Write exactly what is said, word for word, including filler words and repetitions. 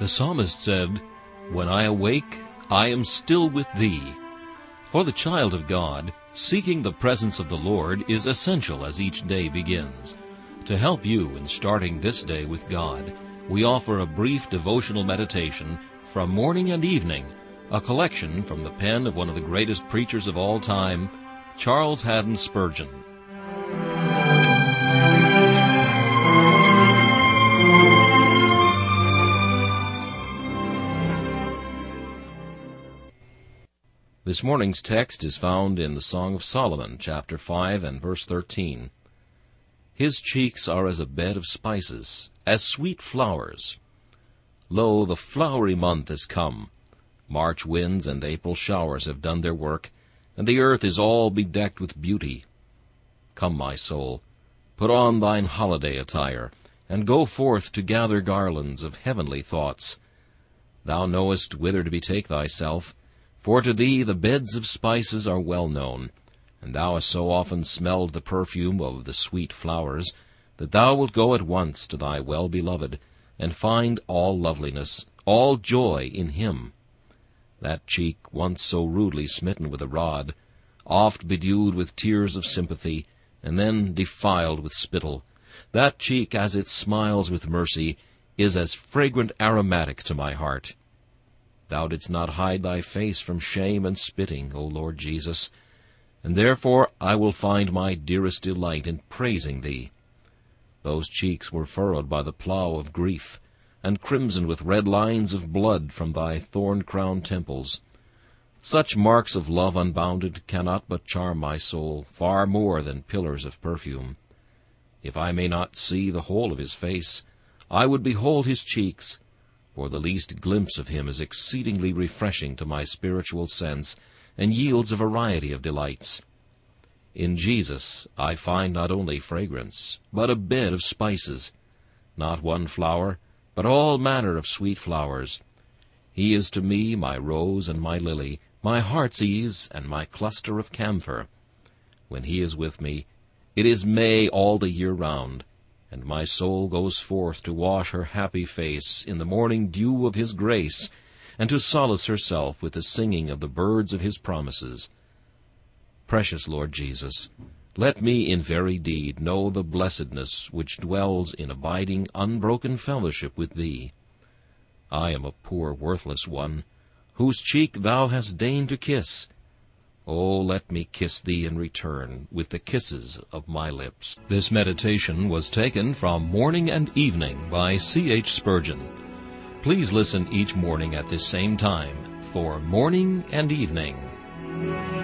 The psalmist said, "When I awake, I am still with thee." For the child of God, seeking the presence of the Lord is essential as each day begins. To help you in starting this day with God, we offer a brief devotional meditation from morning and evening, a collection from the pen of one of the greatest preachers of all time, Charles Haddon Spurgeon. This morning's text is found in the Song of Solomon, chapter five and verse thirteen. His cheeks are as a bed of spices, as sweet flowers. Lo, the flowery month is come. March winds and April showers have done their work, and the earth is all bedecked with beauty. Come, my soul, put on thine holiday attire, and go forth to gather garlands of heavenly thoughts. Thou knowest whither to betake thyself, for to thee the beds of spices are well known, and thou hast so often smelled the perfume of the sweet flowers, that thou wilt go at once to thy well-beloved, and find all loveliness, all joy in him. That cheek, once so rudely smitten with a rod, oft bedewed with tears of sympathy, and then defiled with spittle, that cheek, as it smiles with mercy, is as fragrant aromatic to my heart. Thou didst not hide thy face from shame and spitting, O Lord Jesus, and therefore I will find my dearest delight in praising thee. Those cheeks were furrowed by the plough of grief, and crimsoned with red lines of blood from thy thorn-crowned temples. Such marks of love unbounded cannot but charm my soul far more than pillars of perfume. If I may not see the whole of his face, I would behold his cheeks, for the least glimpse of him is exceedingly refreshing to my spiritual sense, and yields a variety of delights. In Jesus I find not only fragrance, but a bed of spices, not one flower, but all manner of sweet flowers. He is to me my rose and my lily, my heart's ease and my cluster of camphor. When he is with me, it is May all the year round, and my soul goes forth to wash her happy face in the morning dew of his grace, and to solace herself with the singing of the birds of his promises. Precious Lord Jesus, let me in very deed know the blessedness which dwells in abiding, unbroken fellowship with thee. I am a poor, worthless one, whose cheek thou hast deigned to kiss. Oh, let me kiss thee in return with the kisses of my lips. This meditation was taken from Morning and Evening by C H Spurgeon. Please listen each morning at this same time for Morning and Evening.